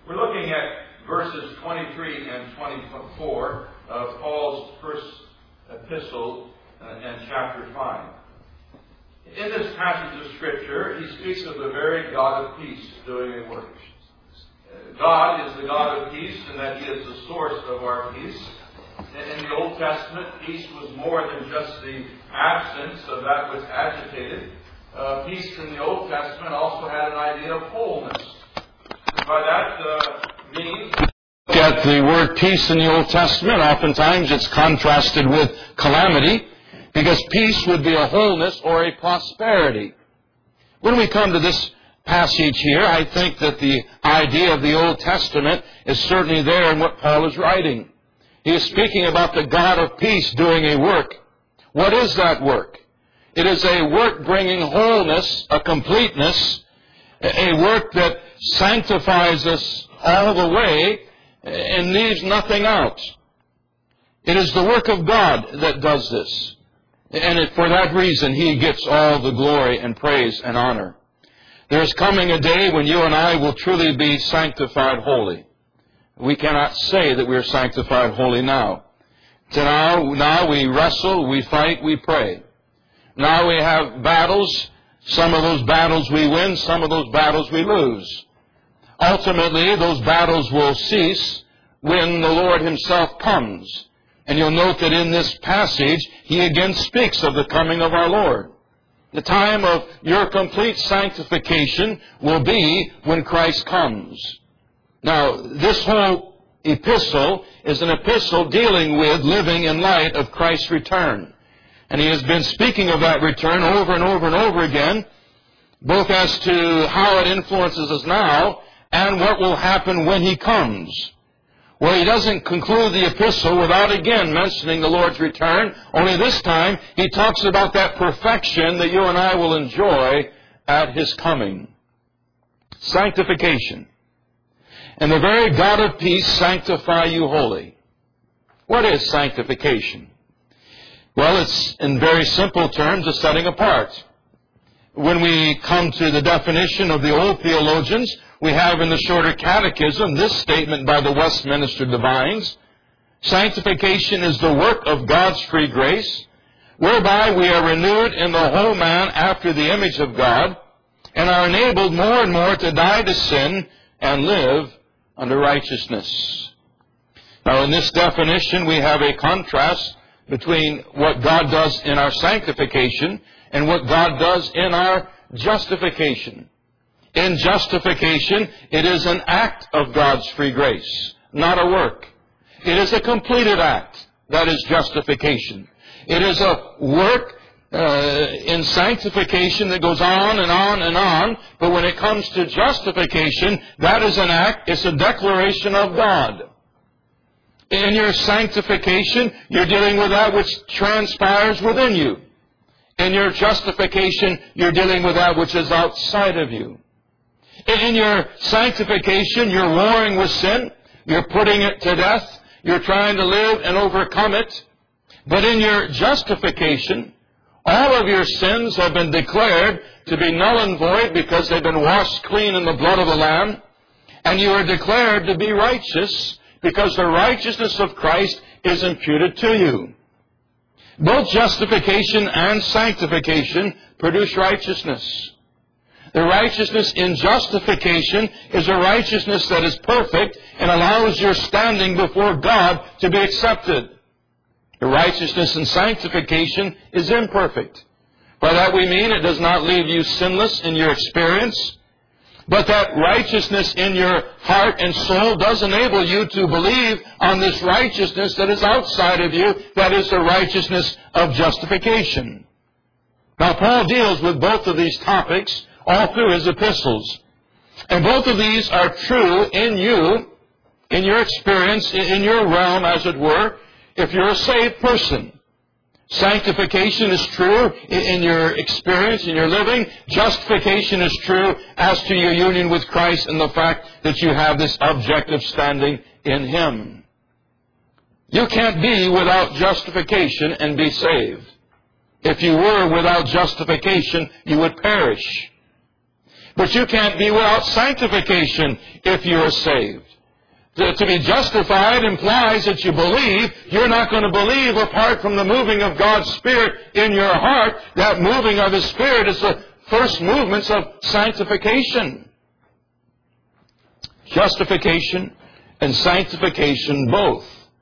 We're looking at verses 23 and 24 of Paul's first epistle and chapter 5. In this passage of Scripture, he speaks of the very God of peace doing a work. God is the God of peace, and that He is the source of our peace. In the Old Testament, peace was more than just the absence of that which agitated. Peace in the Old Testament also had an idea of wholeness. By that means, look at the word peace in the Old Testament. Oftentimes it's contrasted with calamity, because peace would be a wholeness or a prosperity. When we come to this passage here, I think that the idea of the Old Testament is certainly there in what Paul is writing. He is speaking about the God of peace doing a work. What is that work? It is a work bringing wholeness, a completeness, a work that sanctifies us all the way and leaves nothing out. It is the work of God that does this. And for that reason, He gets all the glory and praise and honor. There is coming a day when you and I will truly be sanctified holy. We cannot say that we are sanctified holy now. Now we wrestle, we fight, we pray. Now we have battles. Some of those battles we win, some of those battles we lose. Ultimately, those battles will cease when the Lord Himself comes. And you'll note that in this passage, he again speaks of the coming of our Lord. The time of your complete sanctification will be when Christ comes. Now, this whole epistle is an epistle dealing with living in light of Christ's return. And he has been speaking of that return over and over and over again, both as to how it influences us now and what will happen when He comes. Well, he doesn't conclude the epistle without again mentioning the Lord's return. Only this time, he talks about that perfection that you and I will enjoy at His coming. Sanctification. And the very God of peace sanctify you wholly. What is sanctification? Well, it's in very simple terms a setting apart. When we come to the definition of the old theologians, we have in the Shorter Catechism this statement by the Westminster Divines: sanctification is the work of God's free grace, whereby we are renewed in the whole man after the image of God, and are enabled more and more to die to sin and live unto righteousness. Now, in this definition, we have a contrast between what God does in our sanctification and what God does in our justification. In justification, it is an act of God's free grace, not a work. It is a completed act. That is justification. It is a work in sanctification that goes on and on and on. But when it comes to justification, that is an act. It's a declaration of God. In your sanctification, you're dealing with that which transpires within you. In your justification, you're dealing with that which is outside of you. In your sanctification, you're warring with sin. You're putting it to death. You're trying to live and overcome it. But in your justification, all of your sins have been declared to be null and void because they've been washed clean in the blood of the Lamb. And you are declared to be righteous because the righteousness of Christ is imputed to you. Both justification and sanctification produce righteousness. The righteousness in justification is a righteousness that is perfect and allows your standing before God to be accepted. The righteousness in sanctification is imperfect. By that we mean it does not leave you sinless in your experience, but that righteousness in your heart and soul does enable you to believe on this righteousness that is outside of you, that is the righteousness of justification. Now, Paul deals with both of these topics all through his epistles. And both of these are true in you, in your experience, in your realm, as it were, if you're a saved person. Sanctification is true in your experience, in your living. Justification is true as to your union with Christ and the fact that you have this objective standing in Him. You can't be without justification and be saved. If you were without justification, you would perish. But you can't be without sanctification if you are saved. To be justified implies that you believe. You're not going to believe apart from the moving of God's Spirit in your heart. That moving of His Spirit is the first movements of sanctification. Justification and sanctification both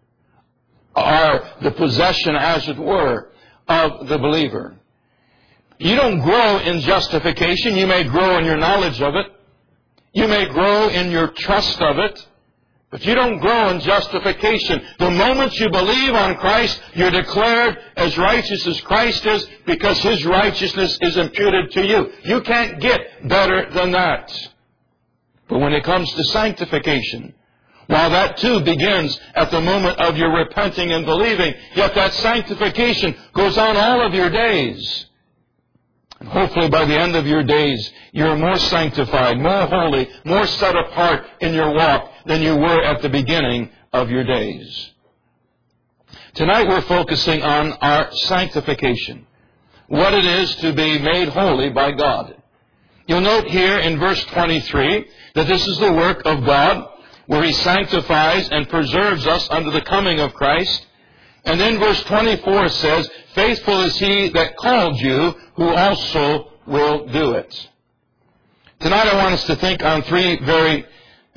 are the possession, as it were, of the believer. You don't grow in justification. You may grow in your knowledge of it. You may grow in your trust of it. But you don't grow in justification. The moment you believe on Christ, you're declared as righteous as Christ is because His righteousness is imputed to you. You can't get better than that. But when it comes to sanctification, while that too begins at the moment of your repenting and believing, yet that sanctification goes on all of your days. And hopefully by the end of your days, you're more sanctified, more holy, more set apart in your walk than you were at the beginning of your days. Tonight we're focusing on our sanctification, what it is to be made holy by God. You'll note here in verse 23 that this is the work of God, where He sanctifies and preserves us unto the coming of Christ. And then verse 24 says, faithful is He that called you, who also will do it. Tonight I want us to think on three very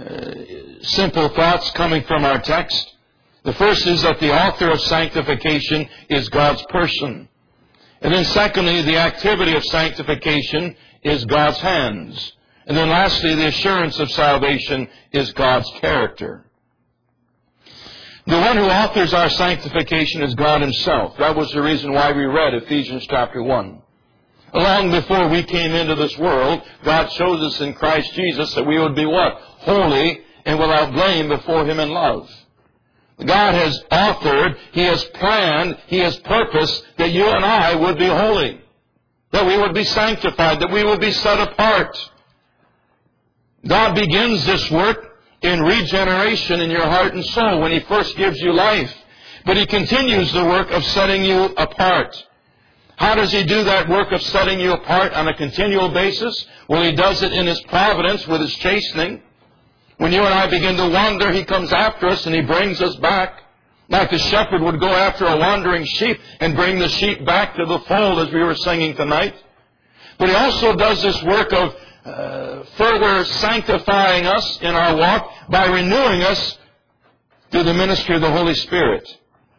simple thoughts coming from our text. The first is that the author of sanctification is God's person. And then secondly, the activity of sanctification is God's hands. And then lastly, the assurance of salvation is God's character. The one who authors our sanctification is God Himself. That was the reason why we read Ephesians chapter 1. Long before we came into this world, God chose us in Christ Jesus that we would be what? Holy and without blame before Him in love. God has authored, He has planned, He has purposed that you and I would be holy, that we would be sanctified, that we would be set apart. God begins this work in regeneration in your heart and soul when He first gives you life. But He continues the work of setting you apart. How does He do that work of setting you apart on a continual basis? Well, He does it in His providence with His chastening. When you and I begin to wander, He comes after us and He brings us back. Like the shepherd would go after a wandering sheep and bring the sheep back to the fold, as we were singing tonight. But He also does this work of further sanctifying us in our walk by renewing us through the ministry of the Holy Spirit.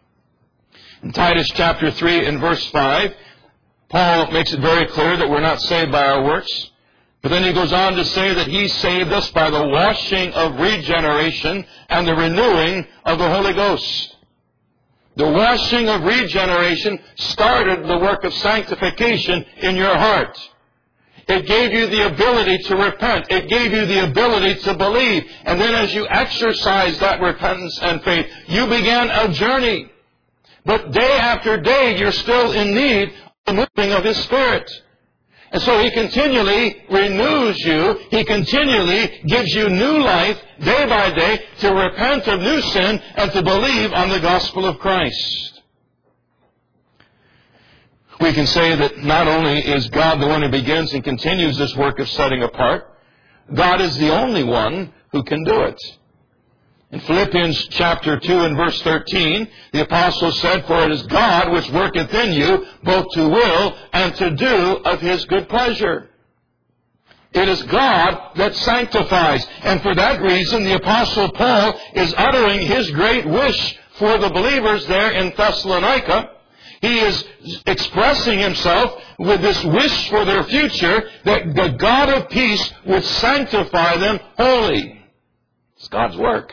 In Titus chapter 3 and verse 5, Paul makes it very clear that we're not saved by our works. But then he goes on to say that He saved us by the washing of regeneration and the renewing of the Holy Ghost. The washing of regeneration started the work of sanctification in your heart. It gave you the ability to repent. It gave you the ability to believe. And then as you exercised that repentance and faith, you began a journey. But day after day, you're still in need of the moving of His Spirit. And so He continually renews you. He continually gives you new life day by day to repent of new sin and to believe on the gospel of Christ. We can say that not only is God the one who begins and continues this work of setting apart, God is the only one who can do it. In Philippians chapter 2 and verse 13, the apostle said, for it is God which worketh in you both to will and to do of His good pleasure. It is God that sanctifies. And for that reason, the apostle Paul is uttering his great wish for the believers there in Thessalonica. He is expressing himself with this wish for their future that the God of peace would sanctify them wholly. It's God's work.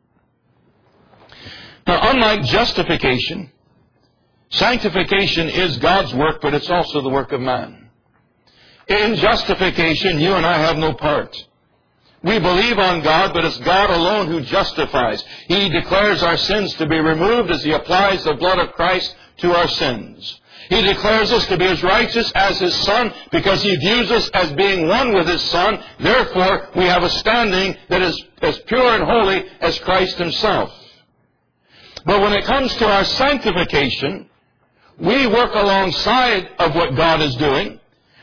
Now, unlike justification, sanctification is God's work, but it's also the work of man. In justification, you and I have no part. We believe on God, but it's God alone who justifies. He declares our sins to be removed as He applies the blood of Christ to our sins. He declares us to be as righteous as His Son because He views us as being one with His Son. Therefore, we have a standing that is as pure and holy as Christ Himself. But when it comes to our sanctification, we work alongside of what God is doing.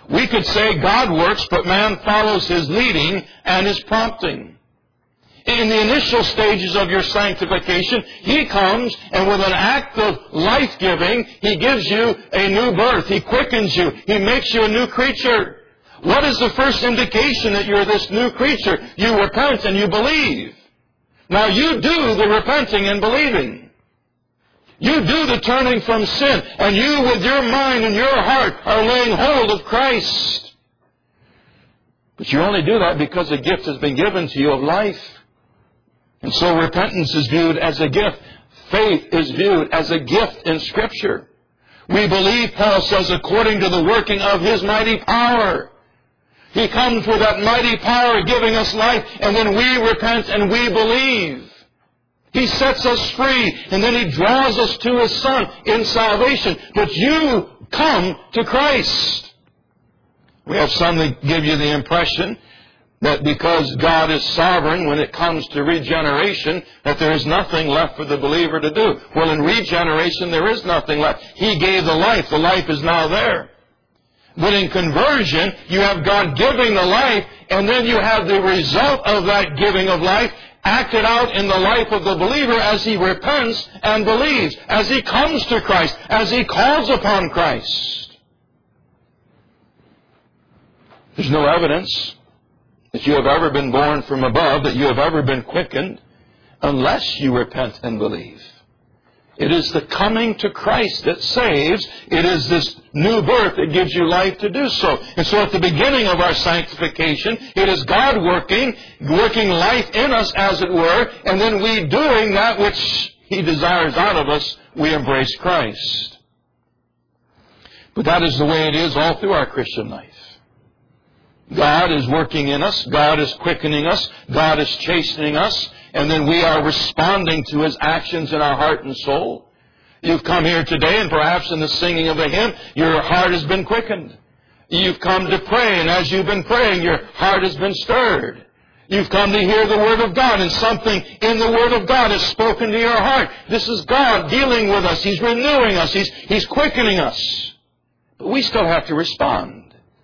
We could say God works, but man follows His leading and His prompting. In the initial stages of your sanctification, He comes and with an act of life-giving, He gives you a new birth. He quickens you. He makes you a new creature. What is the first indication that you're this new creature? You repent and you believe. Now you do the repenting and believing. You do the turning from sin, and you with your mind and your heart are laying hold of Christ. But you only do that because a gift has been given to you of life. And so repentance is viewed as a gift. Faith is viewed as a gift in Scripture. We believe, Paul says, according to the working of His mighty power. He comes with that mighty power giving us life, and then we repent and we believe. He sets us free, and then He draws us to His Son in salvation. But you come to Christ. We have some that give you the impression that because God is sovereign when it comes to regeneration, that there is nothing left for the believer to do. Well, in regeneration, there is nothing left. He gave the life. The life is now there. But in conversion, you have God giving the life, and then you have the result of that giving of life acted out in the life of the believer as he repents and believes, as he comes to Christ, as he calls upon Christ. There's no evidence that you have ever been born from above, that you have ever been quickened, unless you repent and believe. It is the coming to Christ that saves. It is this new birth that gives you life to do so. And so at the beginning of our sanctification, it is God working life in us, as it were, and then we doing that which He desires out of us, we embrace Christ. But that is the way it is all through our Christian life. God is working in us. God is quickening us. God is chastening us. And then we are responding to His actions in our heart and soul. You've come here today, and perhaps in the singing of a hymn, your heart has been quickened. You've come to pray, and as you've been praying, your heart has been stirred. You've come to hear the Word of God, and something in the Word of God has spoken to your heart. This is God dealing with us. He's renewing us. He's quickening us. But we still have to respond.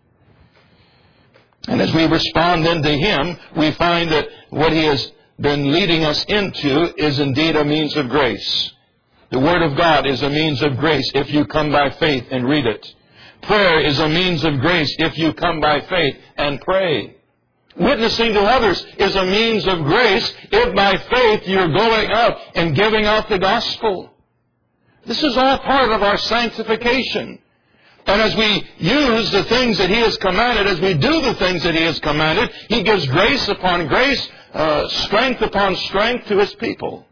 And as we respond then to Him, we find that what He has been leading us into is indeed a means of grace. The Word of God is a means of grace if you come by faith and read it. Prayer is a means of grace if you come by faith and pray. Witnessing to others is a means of grace if by faith you're going out and giving out the gospel. This is all part of our sanctification. And as we use the things that He has commanded, as we do the things that He has commanded, He gives grace upon grace, strength upon strength to His people.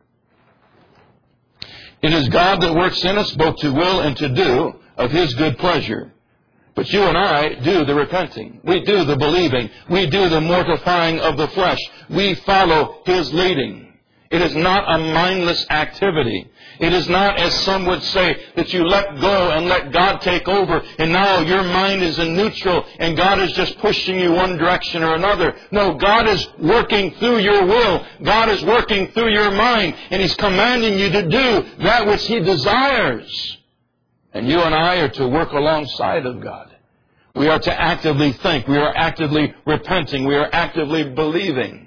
It is God that works in us both to will and to do of His good pleasure. But you and I do the repenting. We do the believing. We do the mortifying of the flesh. We follow His leading. It is not a mindless activity. It is not, as some would say, that you let go and let God take over, and now your mind is in neutral, and God is just pushing you one direction or another. No, God is working through your will. God is working through your mind, and He's commanding you to do that which He desires. And you and I are to work alongside of God. We are to actively think. We are actively repenting. We are actively believing.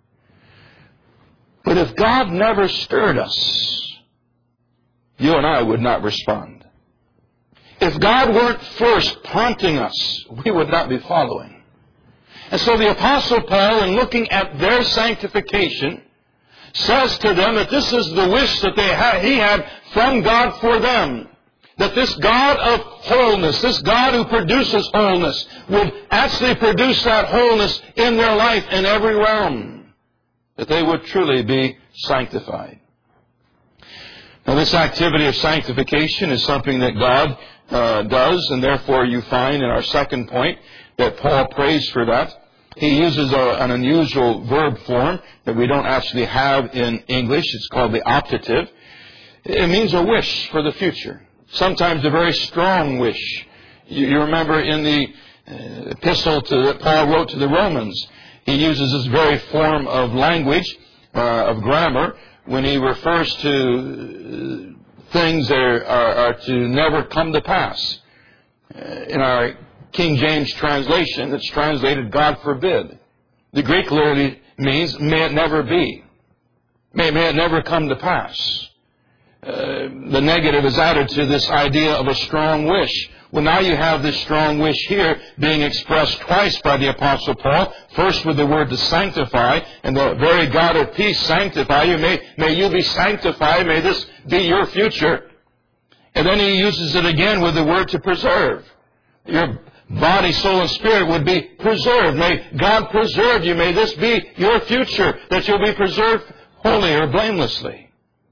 But if God never stirred us, you and I would not respond. If God weren't first prompting us, we would not be following. And so the Apostle Paul, in looking at their sanctification, says to them that this is the wish that he had from God for them. That this God of wholeness, this God who produces wholeness, would actually produce that wholeness in their life in every realm. That they would truly be sanctified. Now, this activity of sanctification is something that God does, and therefore you find in our second point that Paul prays for that. He uses an unusual verb form that we don't actually have in English. It's called the optative. It means a wish for the future. Sometimes a very strong wish. You remember in the epistle that Paul wrote to the Romans, he uses this very form of language, of grammar, when he refers to things that are to never come to pass. In our King James translation, it's translated God forbid. The Greek literally means may it never be. May it never come to pass. The negative is added to this idea of a strong wish. Well, now you have this strong wish here being expressed twice by the Apostle Paul. First with the word to sanctify, and the very God of peace sanctify you. May you be sanctified. May this be your future. And then he uses it again with the word to preserve. Your body, soul, and spirit would be preserved. May God preserve you. May this be your future, that you'll be preserved wholly or blamelessly.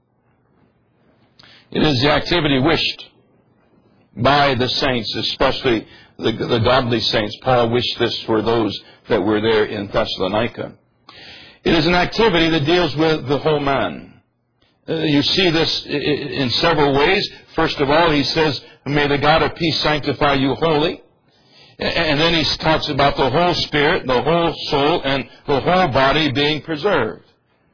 It is the activity wished by the saints, especially the godly saints. Paul wished this for those that were there in Thessalonica. It is an activity that deals with the whole man. You see this in several ways. First of all, he says, may the God of peace sanctify you wholly. And then he talks about the whole spirit, the whole soul, and the whole body being preserved.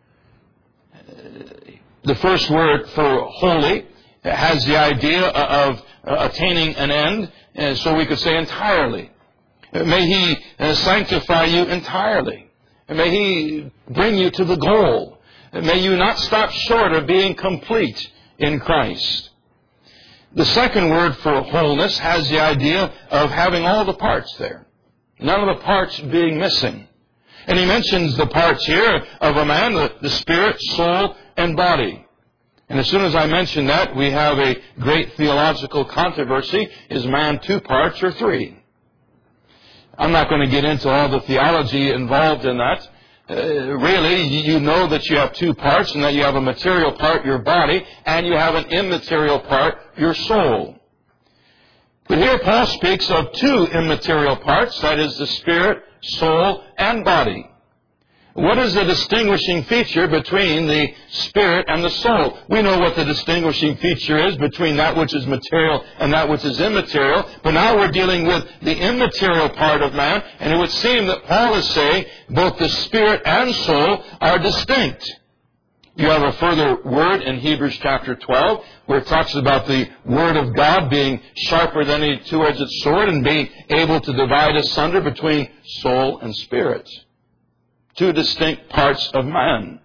The first word for holy has the idea of attaining an end, and so we could say entirely. May he sanctify you entirely. May he bring you to the goal. May you not stop short of being complete in Christ. The second word for wholeness has the idea of having all the parts there. None of the parts being missing. And he mentions the parts here of a man, the spirit, soul, and body. And as soon as I mention that, we have a great theological controversy. Is man two parts or three? I'm not going to get into all the theology involved in that. Really, you know that you have two parts, and that you have a material part, your body, and you have an immaterial part, your soul. But here Paul speaks of two immaterial parts, that is the spirit, soul, and body. What is the distinguishing feature between the spirit and the soul? We know what the distinguishing feature is between that which is material and that which is immaterial. But now we're dealing with the immaterial part of man. And it would seem that Paul is saying both the spirit and soul are distinct. You have a further word in Hebrews chapter 12 where it talks about the Word of God being sharper than any two-edged sword and being able to divide asunder between soul and spirit. Two distinct parts of man.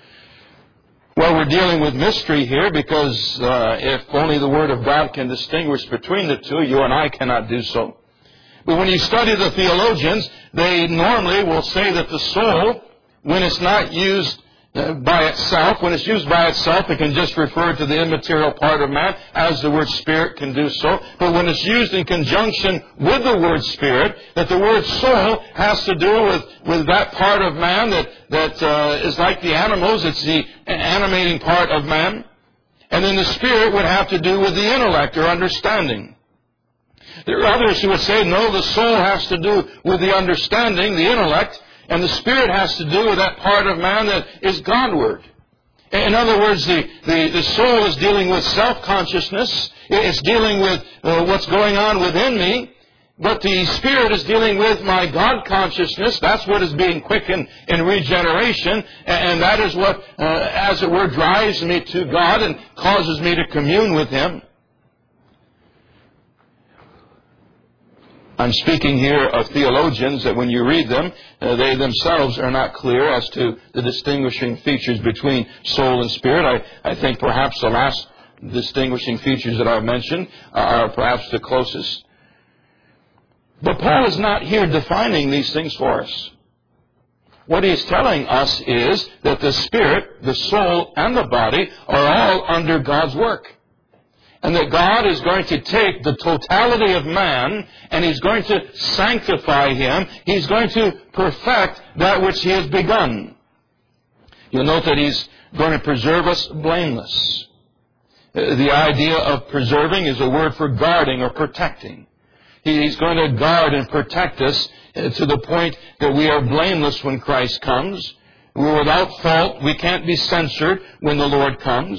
Well, we're dealing with mystery here because if only the Word of God can distinguish between the two, you and I cannot do so. But when you study the theologians, they normally will say that the soul, when it's not used by itself, when it's used by itself, it can just refer to the immaterial part of man, as the word spirit can do so. But when it's used in conjunction with the word spirit, that the word soul has to do with that part of man that is like the animals. It's the animating part of man. And then the spirit would have to do with the intellect or understanding. There are others who would say, no, the soul has to do with the understanding, the intellect, and the spirit has to do with that part of man that is Godward. In other words, the soul is dealing with self-consciousness. It's dealing with what's going on within me. But the spirit is dealing with my God consciousness. That's what is being quickened in regeneration. And that is what, as it were, drives me to God and causes me to commune with Him. I'm speaking here of theologians that when you read them, they themselves are not clear as to the distinguishing features between soul and spirit. I think perhaps the last distinguishing features that I've mentioned are perhaps the closest. But Paul is not here defining these things for us. What he is telling us is that the spirit, the soul, and the body are all under God's work. And that God is going to take the totality of man and He's going to sanctify him. He's going to perfect that which He has begun. You'll note that He's going to preserve us blameless. The idea of preserving is a word for guarding or protecting. He's going to guard and protect us to the point that we are blameless when Christ comes. We're without fault. We can't be censored when the Lord comes.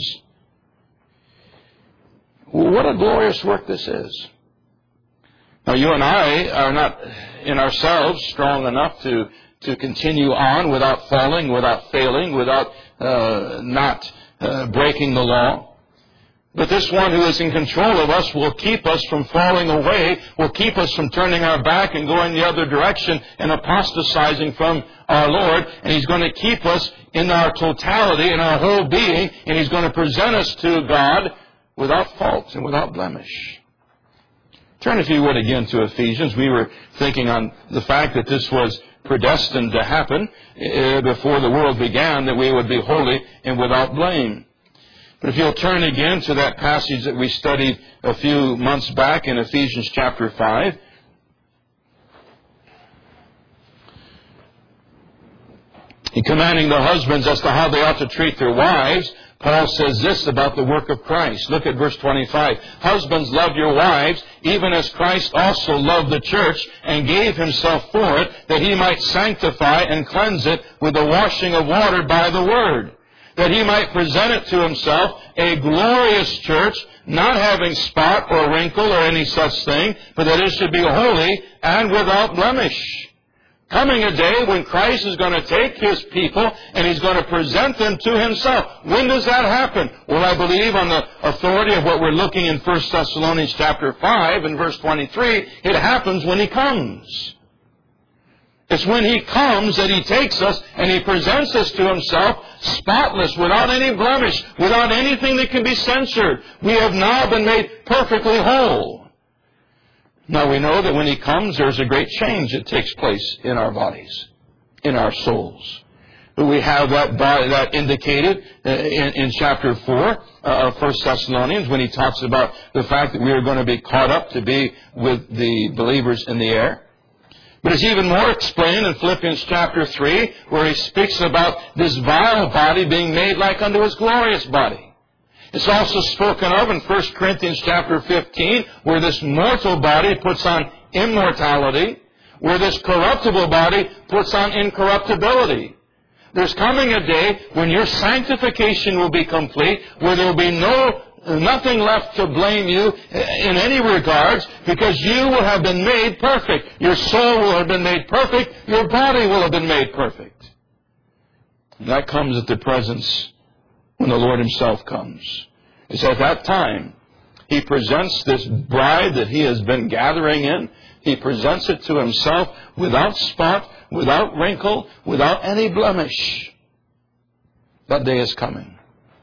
What a glorious work this is. Now, you and I are not in ourselves strong enough to continue on without falling, without failing, without not breaking the law. But this one who is in control of us will keep us from falling away, will keep us from turning our back and going the other direction and apostatizing from our Lord. And He's going to keep us in our totality, in our whole being, and He's going to present us to God without fault and without blemish. Turn, if you would, again to Ephesians. We were thinking on the fact that this was predestined to happen before the world began, that we would be holy and without blame. But if you'll turn again to that passage that we studied a few months back in Ephesians chapter 5. In commanding the husbands as to how they ought to treat their wives, Paul says this about the work of Christ. Look at verse 25. Husbands, love your wives, even as Christ also loved the church and gave Himself for it, that He might sanctify and cleanse it with the washing of water by the word, that He might present it to Himself a glorious church, not having spot or wrinkle or any such thing, but that it should be holy and without blemish. Coming a day when Christ is going to take His people and He's going to present them to Himself. When does that happen? Well, I believe on the authority of what we're looking in 1 Thessalonians chapter 5 and verse 23, it happens when He comes. It's when He comes that He takes us and He presents us to Himself spotless, without any blemish, without anything that can be censored. We have now been made perfectly whole. Now we know that when He comes, there's a great change that takes place in our bodies, in our souls. We have that indicated in chapter 4 of 1 Thessalonians when he talks about the fact that we are going to be caught up to be with the believers in the air. But it's even more explained in Philippians chapter 3, where he speaks about this vile body being made like unto His glorious body. It's also spoken of in 1 Corinthians chapter 15, where this mortal body puts on immortality, where this corruptible body puts on incorruptibility. There's coming a day when your sanctification will be complete, where there will be nothing left to blame you in any regards, because you will have been made perfect. Your soul will have been made perfect. Your body will have been made perfect. And that comes at the presence when the Lord Himself comes. It's at that time He presents this bride that He has been gathering in. He presents it to Himself without spot, without wrinkle, without any blemish. That day is coming.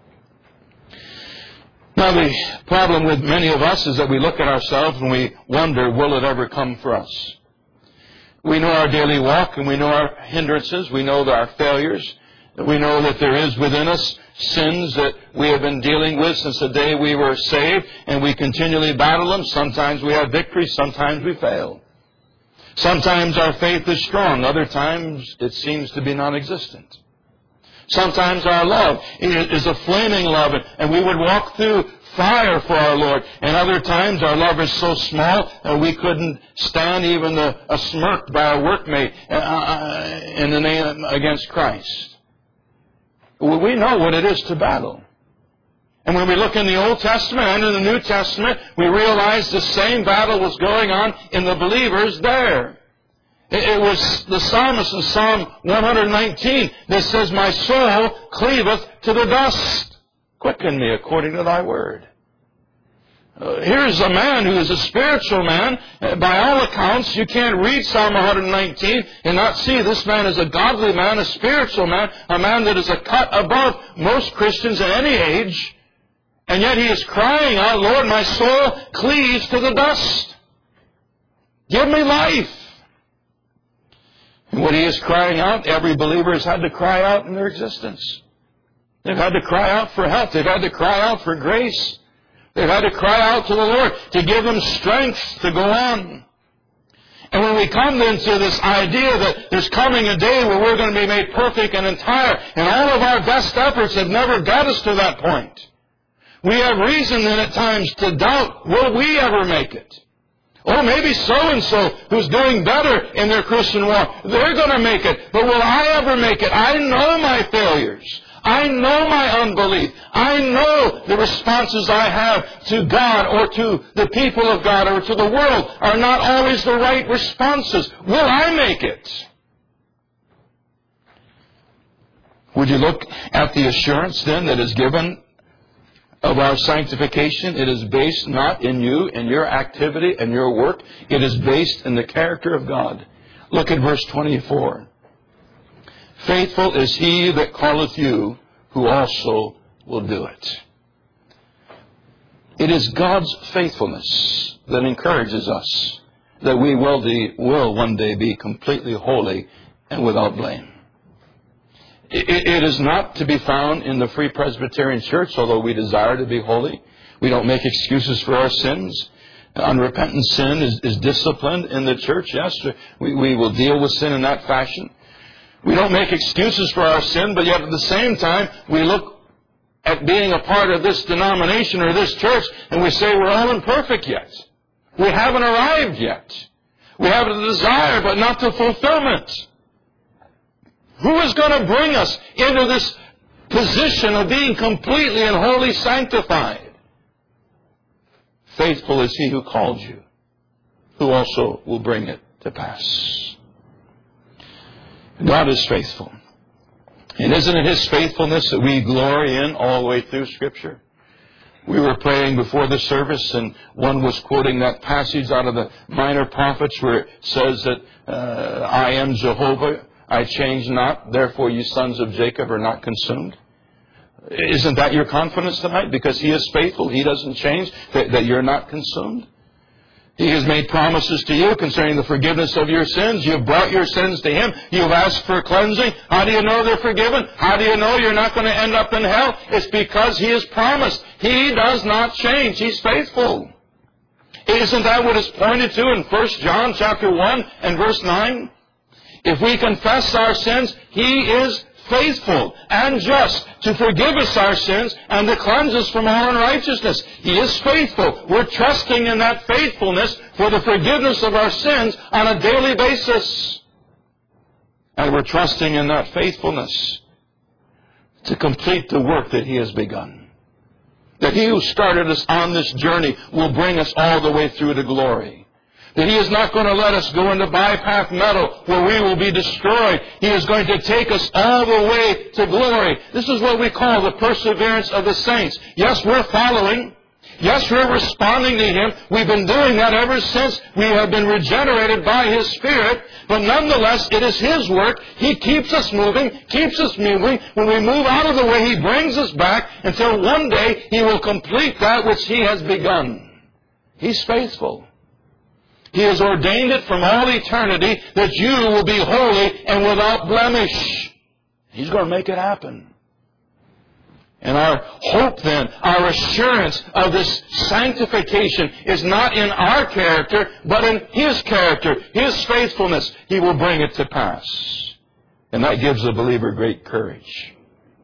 Now the problem with many of us is that we look at ourselves and we wonder, will it ever come for us? We know our daily walk and we know our hindrances. We know our failures. We know that there is within us sins that we have been dealing with since the day we were saved, and we continually battle them. Sometimes we have victory, sometimes we fail. Sometimes our faith is strong, other times it seems to be non-existent. Sometimes our love is a flaming love, and we would walk through fire for our Lord. And other times our love is so small that we couldn't stand even a smirk by a workmate in the name against Christ. We know what it is to battle. And when we look in the Old Testament and in the New Testament, we realize the same battle was going on in the believers there. It was the psalmist in Psalm 119 that says, "My soul cleaveth to the dust. Quicken me according to Thy word." Here's a man who is a spiritual man. By all accounts, you can't read Psalm 119 and not see this man is a godly man, a spiritual man, a man that is a cut above most Christians at any age. And yet he is crying out, "Lord, my soul cleaves to the dust. Give me life." And what he is crying out, every believer has had to cry out in their existence. They've had to cry out for help. They've had to cry out for grace. They've had to cry out to the Lord to give them strength to go on. And when we come then to this idea that there's coming a day where we're going to be made perfect and entire, and all of our best efforts have never got us to that point, we have reason then at times to doubt, will we ever make it? Or maybe so-and-so who's doing better in their Christian walk, they're going to make it. But will I ever make it? I know my failures. I know my unbelief. I know the responses I have to God or to the people of God or to the world are not always the right responses. Will I make it? Would you look at the assurance then that is given of our sanctification, it is based not in you and your activity and your work. It is based in the character of God. Look at verse 24. Faithful is he that calleth you, who also will do it. It is God's faithfulness that encourages us that we will one day be completely holy and without blame. It is not to be found in the Free Presbyterian Church, although we desire to be holy. We don't make excuses for our sins. Unrepentant sin is disciplined in the church. Yes, we will deal with sin in that fashion. We don't make excuses for our sin, but yet at the same time, we look at being a part of this denomination or this church, and we say we're all imperfect yet. We haven't arrived yet. We have the desire, but not the fulfillment. Who is going to bring us into this position of being completely and wholly sanctified? Faithful is he who called you, who also will bring it to pass. God is faithful. And isn't it His faithfulness that we glory in all the way through Scripture? We were praying before the service, and one was quoting that passage out of the Minor Prophets where it says that I am Jehovah, I change not, therefore you sons of Jacob are not consumed. Isn't that your confidence tonight? Because He is faithful, He doesn't change, that you're not consumed. He has made promises to you concerning the forgiveness of your sins. You've brought your sins to Him. You've asked for cleansing. How do you know they're forgiven? How do you know you're not going to end up in hell? It's because He has promised. He does not change. He's faithful. Isn't that what is pointed to in 1 John chapter 1 and verse 9? If we confess our sins, He is faithful and just to forgive us our sins and to cleanse us from all unrighteousness. He is faithful. We're trusting in that faithfulness for the forgiveness of our sins on a daily basis. And we're trusting in that faithfulness to complete the work that He has begun. That He who started us on this journey will bring us all the way through to glory. That He is not going to let us go into bypath metal where we will be destroyed. He is going to take us all the way to glory. This is what we call the perseverance of the saints. Yes, we're following. Yes, we're responding to Him. We've been doing that ever since we have been regenerated by His Spirit. But nonetheless, it is His work. He keeps us moving, keeps us moving. When we move out of the way, He brings us back until one day He will complete that which He has begun. He's faithful. He has ordained it from all eternity that you will be holy and without blemish. He's going to make it happen. And our hope then, our assurance of this sanctification is not in our character, but in His character, His faithfulness. He will bring it to pass. And that gives the believer great courage.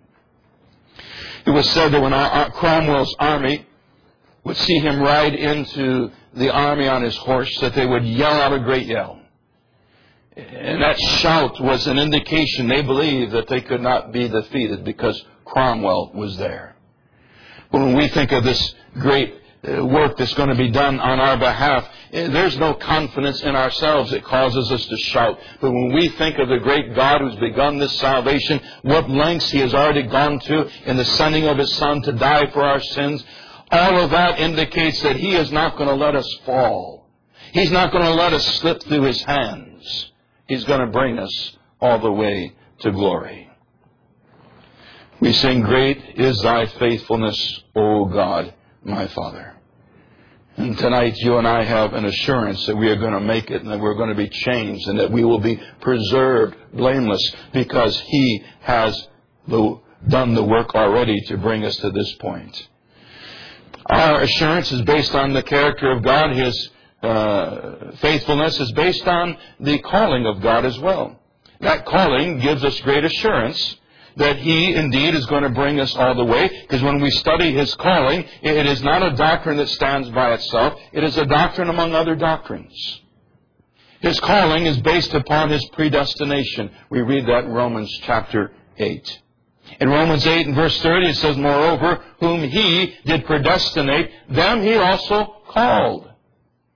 It was said that when Cromwell's army would see him ride into the army on his horse, that they would yell out a great yell. And that shout was an indication they believed that they could not be defeated because Cromwell was there. But when we think of this great work that's going to be done on our behalf, there's no confidence in ourselves that causes us to shout. But when we think of the great God who's begun this salvation, what lengths He has already gone to in the sending of His Son to die for our sins, all of that indicates that He is not going to let us fall. He's not going to let us slip through His hands. He's going to bring us all the way to glory. We sing, "Great is Thy faithfulness, O God, my Father." And tonight you and I have an assurance that we are going to make it and that we're going to be changed and that we will be preserved blameless because He has done the work already to bring us to this point. Our assurance is based on the character of God. His faithfulness is based on the calling of God as well. That calling gives us great assurance that He indeed is going to bring us all the way, because when we study His calling, it is not a doctrine that stands by itself. It is a doctrine among other doctrines. His calling is based upon His predestination. We read that in Romans chapter 8. In Romans 8 and verse 30 it says, "Moreover, whom He did predestinate, them He also called."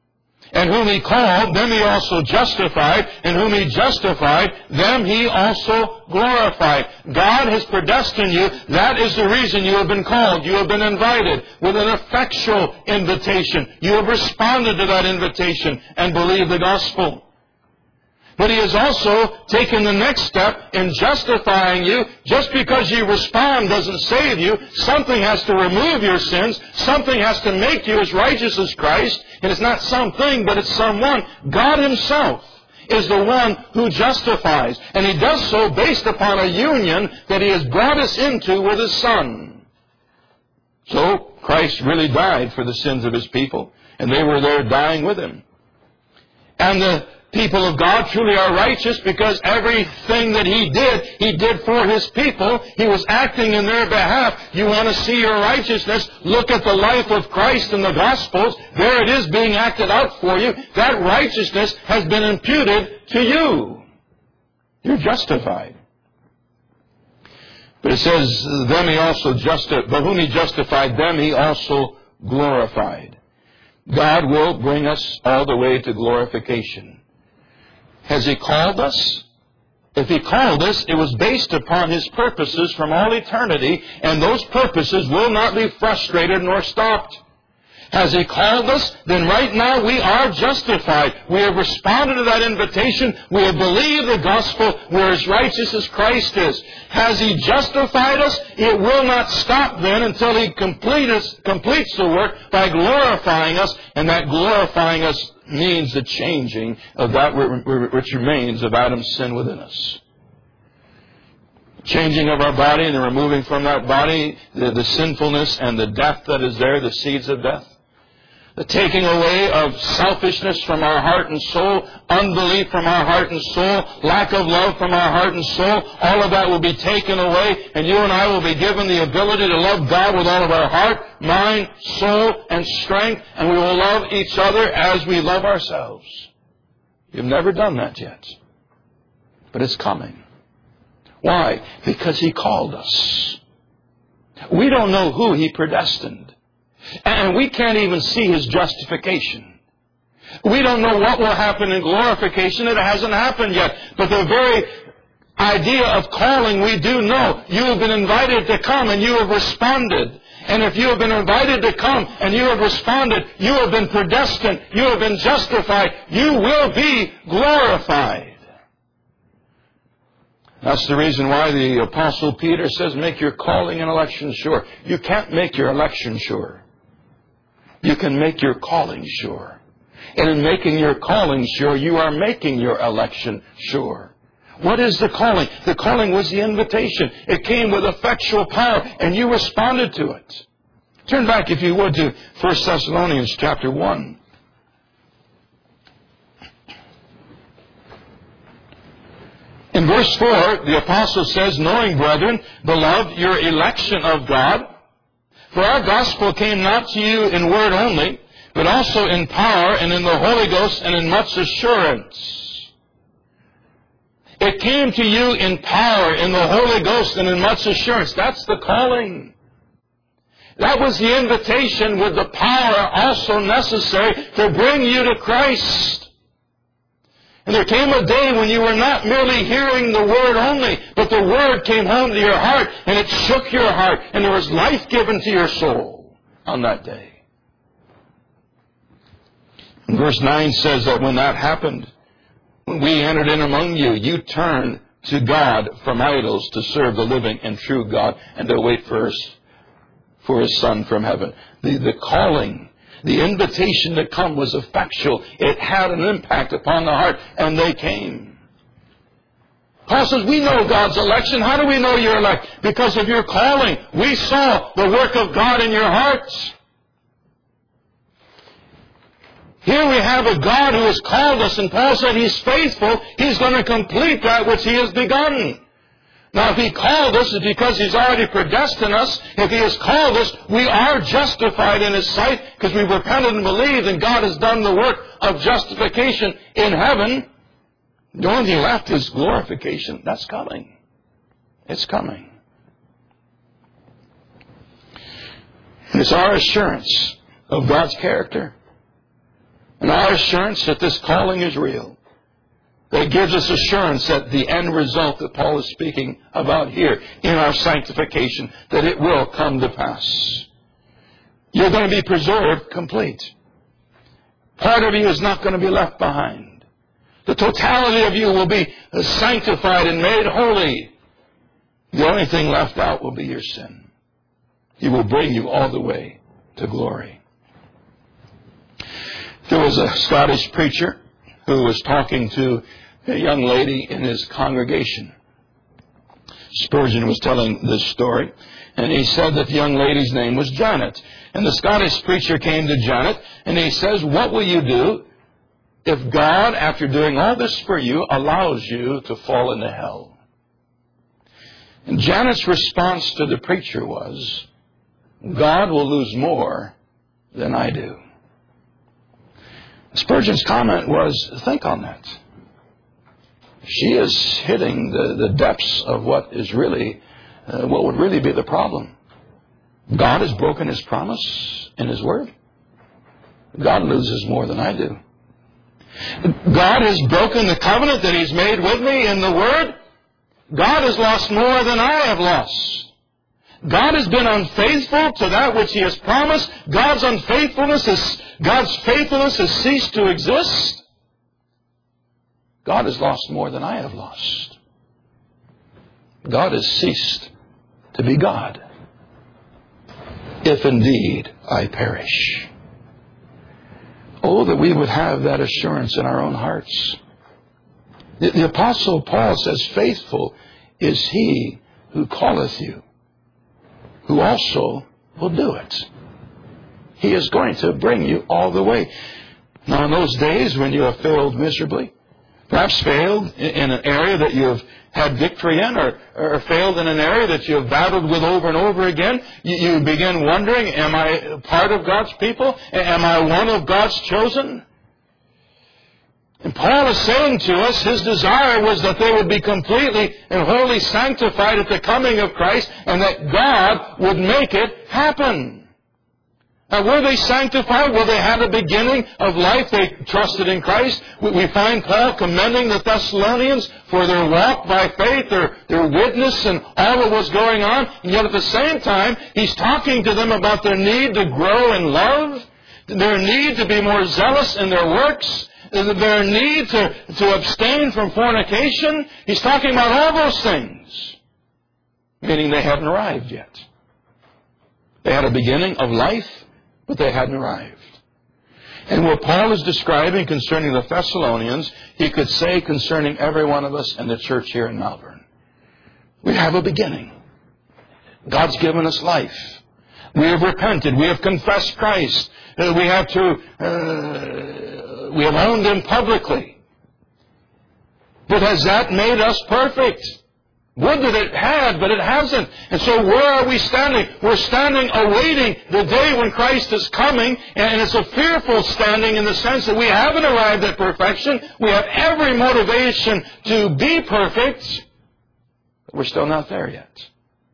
And whom He called, them He also justified. And whom He justified, them He also glorified. God has predestined you. That is the reason you have been called. You have been invited with an effectual invitation. You have responded to that invitation and believed the gospel. But He has also taken the next step in justifying you. Just because you respond doesn't save you. Something has to remove your sins. Something has to make you as righteous as Christ. And it's not something, but it's someone. God Himself is the one who justifies. And He does so based upon a union that He has brought us into with His Son. So Christ really died for the sins of His people. And they were there dying with Him. And the people of God truly are righteous because everything that He did for His people. He was acting in their behalf. You want to see your righteousness? Look at the life of Christ in the Gospels. There it is being acted out for you. That righteousness has been imputed to you. You're justified. But it says, them He also justified, but whom He justified, them He also glorified. God will bring us all the way to glorification. Has He called us? If He called us, it was based upon His purposes from all eternity, and those purposes will not be frustrated nor stopped. Has He called us? Then right now we are justified. We have responded to that invitation. We have believed the gospel. We're as righteous as Christ is. Has He justified us? It will not stop then until He completes the work by glorifying us, and that glorifying us means the changing of that which remains of Adam's sin within us. Changing of our body and the removing from that body the sinfulness and the death that is there, the seeds of death. The taking away of selfishness from our heart and soul, unbelief from our heart and soul, lack of love from our heart and soul, all of that will be taken away, and you and I will be given the ability to love God with all of our heart, mind, soul, and strength, and we will love each other as we love ourselves. You've never done that yet, but it's coming. Why? Because He called us. We don't know who He predestined. And we can't even see His justification. We don't know what will happen in glorification. It hasn't happened yet. But the very idea of calling, we do know. You have been invited to come and you have responded. And if you have been invited to come and you have responded, you have been predestined. You have been justified. You will be glorified. That's the reason why the Apostle Peter says, make your calling and election sure. You can't make your election sure. You can make your calling sure. And in making your calling sure, you are making your election sure. What is the calling? The calling was the invitation. It came with effectual power, and you responded to it. Turn back, if you would, to 1 Thessalonians chapter 1. In verse 4, the apostle says, knowing, brethren, beloved, your election of God, for our gospel came not to you in word only, but also in power and in the Holy Ghost and in much assurance. It came to you in power, in the Holy Ghost, and in much assurance. That's the calling. That was the invitation with the power also necessary to bring you to Christ. And there came a day when you were not merely hearing the Word only, but the Word came home to your heart, and it shook your heart, and there was life given to your soul on that day. And verse 9 says that when that happened, when we entered in among you, you turned to God from idols to serve the living and true God and to wait for His Son from heaven. The calling, the invitation to come was effectual. It had an impact upon the heart, and they came. Paul says, we know God's election. How do we know you're elect? Because of your calling. We saw the work of God in your hearts. Here we have a God who has called us, and Paul said He's faithful. He's going to complete that which He has begun. Now, if He called us, it's because He's already predestined us. If He has called us, we are justified in His sight because we've repented and believed, and God has done the work of justification in heaven. The only thing left is glorification. That's coming. It's coming. And it's our assurance of God's character. And our assurance that this calling is real, that gives us assurance that the end result that Paul is speaking about here in our sanctification, that it will come to pass. You're going to be preserved complete. Part of you is not going to be left behind. The totality of you will be sanctified and made holy. The only thing left out will be your sin. He will bring you all the way to glory. There was a Scottish preacher who was talking to a young lady in his congregation. Spurgeon was telling this story, and he said that the young lady's name was Janet. And the Scottish preacher came to Janet, and he says, what will you do if God, after doing all this for you, allows you to fall into hell? And Janet's response to the preacher was, God will lose more than I do. Spurgeon's comment was, think on that. She is hitting the depths of what is really, what would really be the problem. God has broken His promise in His Word. God loses more than I do. God has broken the covenant that He's made with me in the Word. God has lost more than I have lost. God has been unfaithful to that which He has promised. God's faithfulness has ceased to exist. God has lost more than I have lost. God has ceased to be God, if indeed I perish. Oh, that we would have that assurance in our own hearts. The Apostle Paul says, faithful is He who calleth you, who also will do it. He is going to bring you all the way. Now, in those days when you have failed miserably, perhaps failed in an area that you have had victory in, or failed in an area that you have battled with over and over again, you begin wondering, am I part of God's people? Am I one of God's chosen? And Paul is saying to us, his desire was that they would be completely and wholly sanctified at the coming of Christ, and that God would make it happen. Now, were they sanctified? Well, they had a beginning of life. They trusted in Christ. We find Paul commending the Thessalonians for their walk by faith, their witness, and all that was going on. And yet at the same time, he's talking to them about their need to grow in love, their need to be more zealous in their works, their need to abstain from fornication. He's talking about all those things, meaning they hadn't arrived yet. They had a beginning of life, but they hadn't arrived. And what Paul is describing concerning the Thessalonians, he could say concerning every one of us in the church here in Malvern. We have a beginning. God's given us life. We have repented. We have confessed Christ. We have owned Him publicly. But has that made us perfect? Would that it had, but it hasn't. And so where are we standing? We're standing awaiting the day when Christ is coming, and it's a fearful standing in the sense that we haven't arrived at perfection. We have every motivation to be perfect, but we're still not there yet.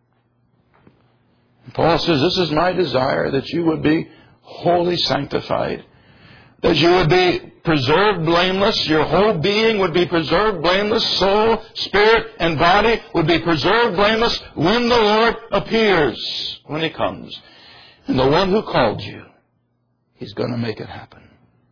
And Paul says, this is my desire, that you would be wholly sanctified, that you would be preserved blameless, your whole being would be preserved blameless, soul, spirit, and body would be preserved blameless when the Lord appears, when He comes. And the one who called you, He's going to make it happen.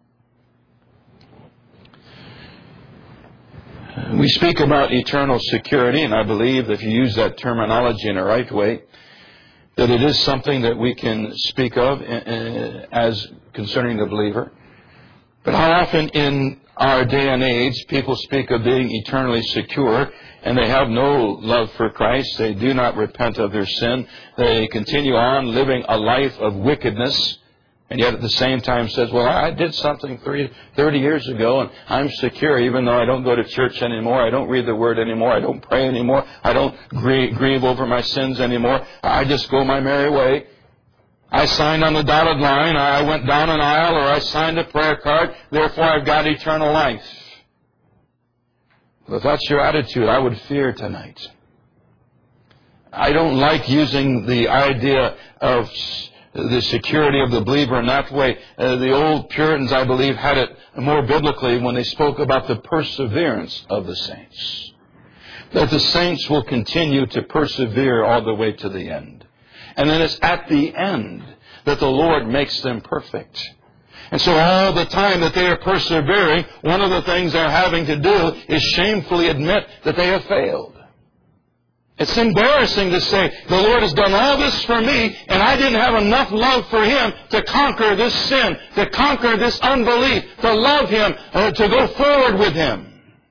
We speak about eternal security, and I believe that if you use that terminology in a right way, that it is something that we can speak of as concerning the believer. But how often in our day and age, people speak of being eternally secure, and they have no love for Christ. They do not repent of their sin. They continue on living a life of wickedness, and yet at the same time says, well, I did something 30 years ago, and I'm secure even though I don't go to church anymore. I don't read the Word anymore. I don't pray anymore. I don't grieve over my sins anymore. I just go my merry way. I signed on the dotted line, I went down an aisle, or I signed a prayer card, therefore I've got eternal life. Well, if that's your attitude, I would fear tonight. I don't like using the idea of the security of the believer in that way. The old Puritans, I believe, had it more biblically when they spoke about the perseverance of the saints. That the saints will continue to persevere all the way to the end. And then it's at the end that the Lord makes them perfect. And so all the time that they are persevering, one of the things they're having to do is shamefully admit that they have failed. It's embarrassing to say, the Lord has done all this for me, and I didn't have enough love for Him to conquer this sin, to conquer this unbelief, to love Him, to go forward with Him.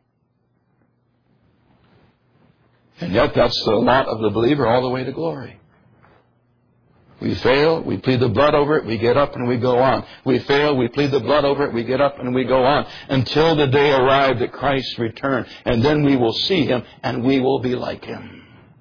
And yet that's the lot of the believer all the way to glory. We fail, we plead the blood over it, we get up and we go on. We fail, we plead the blood over it, we get up and we go on. Until the day arrives that Christ's return. And then we will see Him and we will be like Him.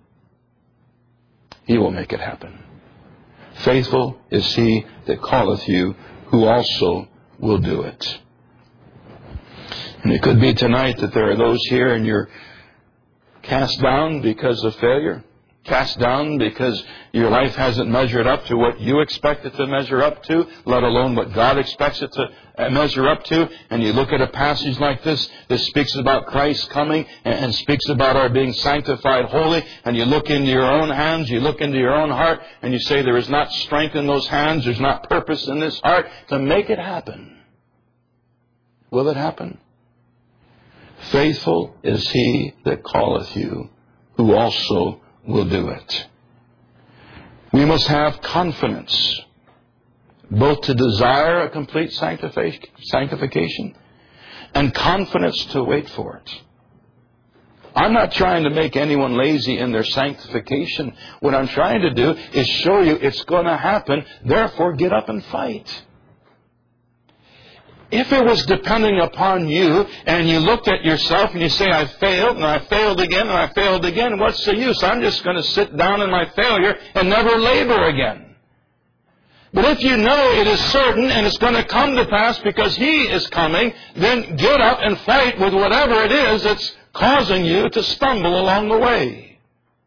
He will make it happen. Faithful is He that calleth you, who also will do it. And it could be tonight that there are those here and you're cast down because of failure. Cast down because your life hasn't measured up to what you expect it to measure up to, let alone what God expects it to measure up to. And you look at a passage like this that speaks about Christ coming and speaks about our being sanctified holy, and you look into your own hands, you look into your own heart, and you say there is not strength in those hands, there's not purpose in this heart to make it happen. Will it happen? Faithful is He that calleth you, who also will do it. We must have confidence, both to desire a complete sanctification and confidence to wait for it. I'm not trying to make anyone lazy in their sanctification. What I'm trying to do is show you it's going to happen, therefore get up and fight. If it was depending upon you and you looked at yourself and you say, I failed and I failed again and I failed again, what's the use? I'm just going to sit down in my failure and never labor again. But if you know it is certain and it's going to come to pass because He is coming, then get up and fight with whatever it is that's causing you to stumble along the way.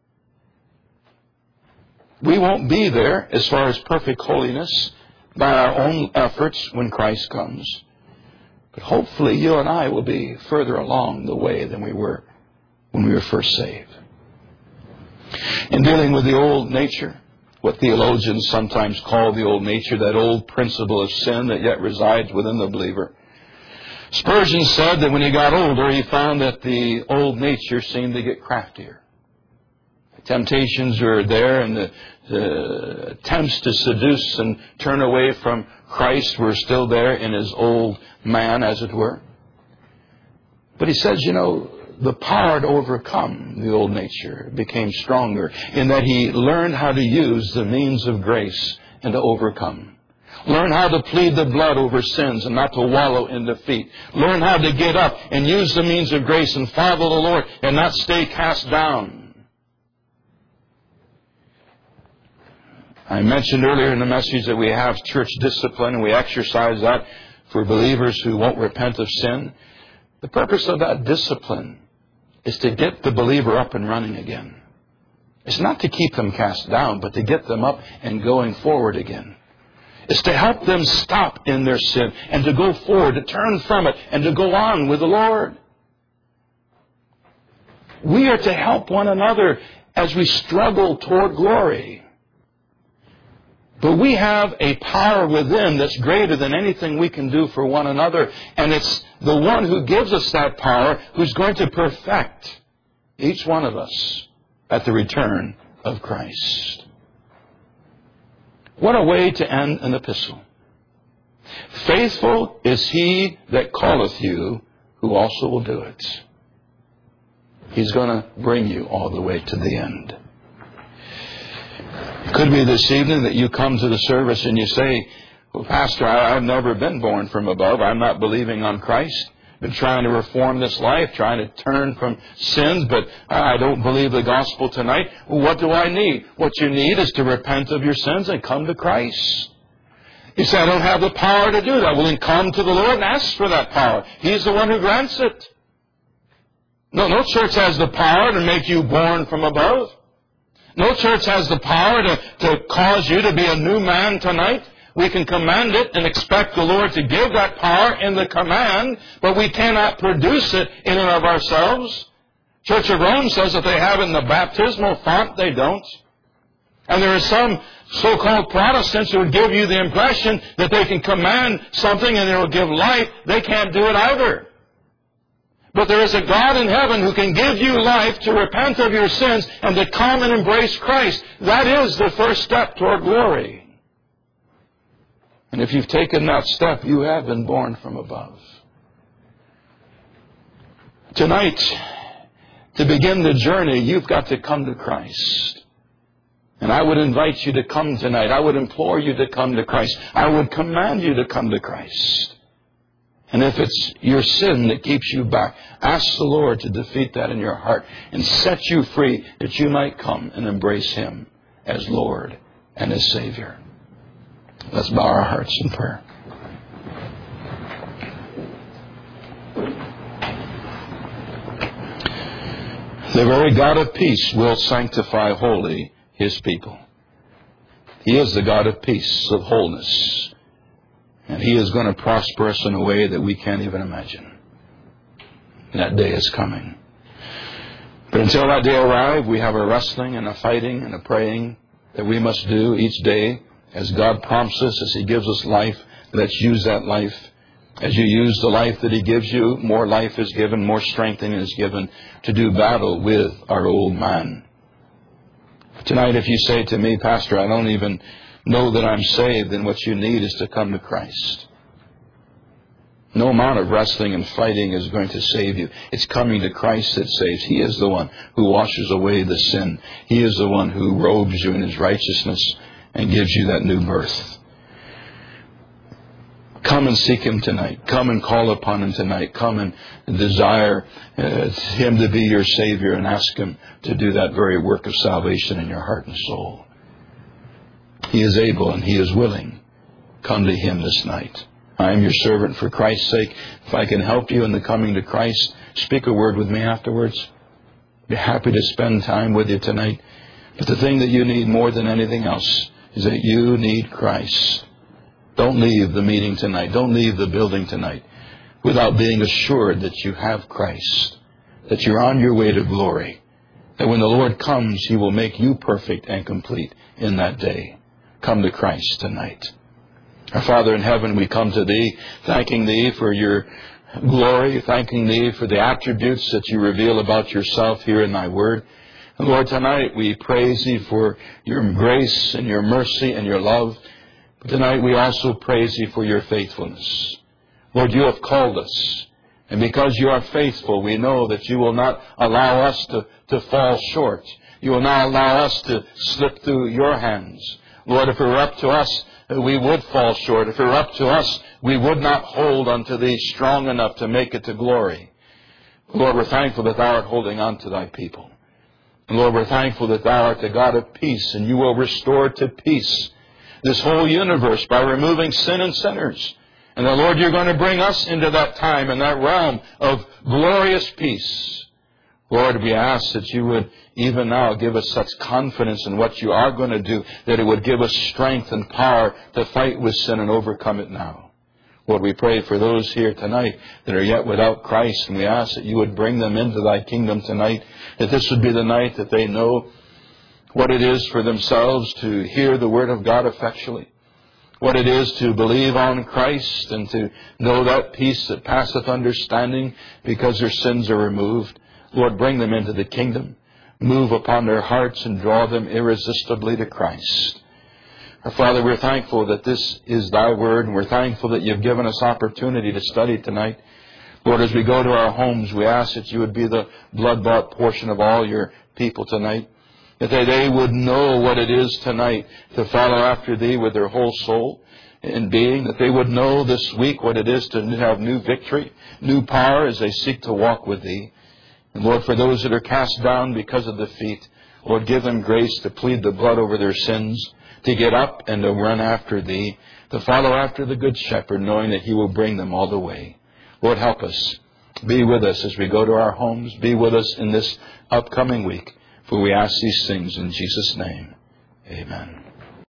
We won't be there as far as perfect holiness by our own efforts when Christ comes. But hopefully you and I will be further along the way than we were when we were first saved. In dealing with the old nature, what theologians sometimes call the old nature, that old principle of sin that yet resides within the believer, Spurgeon said that when he got older, he found that the old nature seemed to get craftier. The temptations are there, and the attempts to seduce and turn away from Christ were still there in his old man, as it were. But he says, the power to overcome the old nature became stronger in that he learned how to use the means of grace and to overcome. Learn how to plead the blood over sins and not to wallow in defeat. Learn how to get up and use the means of grace and follow the Lord and not stay cast down. I mentioned earlier in the message that we have church discipline and we exercise that for believers who won't repent of sin. The purpose of that discipline is to get the believer up and running again. It's not to keep them cast down, but to get them up and going forward again. It's to help them stop in their sin and to go forward, to turn from it and to go on with the Lord. We are to help one another as we struggle toward glory. But we have a power within that's greater than anything we can do for one another. And it's the one who gives us that power who's going to perfect each one of us at the return of Christ. What a way to end an epistle. Faithful is He that calleth you, who also will do it. He's going to bring you all the way to the end. It could be this evening that you come to the service and you say, well, Pastor, I've never been born from above. I'm not believing on Christ. I've been trying to reform this life, trying to turn from sins, but I don't believe the gospel tonight. Well, what do I need? What you need is to repent of your sins and come to Christ. You say, I don't have the power to do that. Well, then come to the Lord and ask for that power. He's the one who grants it. No church has the power to make you born from above. No church has the power to cause you to be a new man tonight. We can command it and expect the Lord to give that power in the command, but we cannot produce it in and of ourselves. Church of Rome says that they have it in the baptismal font. They don't. And there are some so-called Protestants who would give you the impression that they can command something and it will give life. They can't do it either. But there is a God in heaven who can give you life to repent of your sins and to come and embrace Christ. That is the first step toward glory. And if you've taken that step, you have been born from above. Tonight, to begin the journey, you've got to come to Christ. And I would invite you to come tonight. I would implore you to come to Christ. I would command you to come to Christ. And if it's your sin that keeps you back, ask the Lord to defeat that in your heart and set you free that you might come and embrace Him as Lord and as Savior. Let's bow our hearts in prayer. The very God of peace will sanctify wholly His people. He is the God of peace, of wholeness. And He is going to prosper us in a way that we can't even imagine. That day is coming. But until that day arrives, we have a wrestling and a fighting and a praying that we must do each day as God prompts us, as He gives us life. Let's use that life. As you use the life that He gives you, more life is given, more strengthening is given to do battle with our old man. Tonight, if you say to me, Pastor, I don't even know that I'm saved, then what you need is to come to Christ. No amount of wrestling and fighting is going to save you. It's coming to Christ that saves. He is the one who washes away the sin. He is the one who robes you in His righteousness and gives you that new birth. Come and seek Him tonight. Come and call upon Him tonight. Come and desire Him to be your Savior and ask Him to do that very work of salvation in your heart and soul. He is able and He is willing. Come to Him this night. I am your servant for Christ's sake. If I can help you in the coming to Christ, speak a word with me afterwards. Be happy to spend time with you tonight. But the thing that you need more than anything else is that you need Christ. Don't leave the meeting tonight. Don't leave the building tonight without being assured that you have Christ, that you're on your way to glory, that when the Lord comes, He will make you perfect and complete in that day. Come to Christ tonight. Our Father in heaven, we come to Thee, thanking Thee for your glory, thanking Thee for the attributes that you reveal about yourself here in Thy Word. And Lord, tonight we praise Thee for your grace and your mercy and your love. But tonight we also praise Thee for your faithfulness. Lord, you have called us. And because you are faithful, we know that you will not allow us to fall short. You will not allow us to slip through your hands. Lord, if it were up to us, we would fall short. If it were up to us, we would not hold unto Thee strong enough to make it to glory. Lord, we're thankful that Thou art holding on to Thy people. And Lord, we're thankful that Thou art the God of peace, and you will restore to peace this whole universe by removing sin and sinners. And the Lord, you're going to bring us into that time and that realm of glorious peace. Lord, we ask that you would even now give us such confidence in what you are going to do, that it would give us strength and power to fight with sin and overcome it now. Lord, we pray for those here tonight that are yet without Christ, and we ask that you would bring them into Thy kingdom tonight, that this would be the night that they know what it is for themselves to hear the Word of God effectually, what it is to believe on Christ and to know that peace that passeth understanding because their sins are removed. Lord, bring them into the kingdom. Move upon their hearts and draw them irresistibly to Christ. Our Father, we're thankful that this is Thy Word, and we're thankful that You've given us opportunity to study tonight. Lord, as we go to our homes, we ask that you would be the blood-bought portion of all your people tonight, that they would know what it is tonight to follow after Thee with their whole soul and being, that they would know this week what it is to have new victory, new power as they seek to walk with Thee. And Lord, for those that are cast down because of defeat, Lord, give them grace to plead the blood over their sins, to get up and to run after Thee, to follow after the Good Shepherd, knowing that He will bring them all the way. Lord, help us. Be with us as we go to our homes. Be with us in this upcoming week. For we ask these things in Jesus' name. Amen.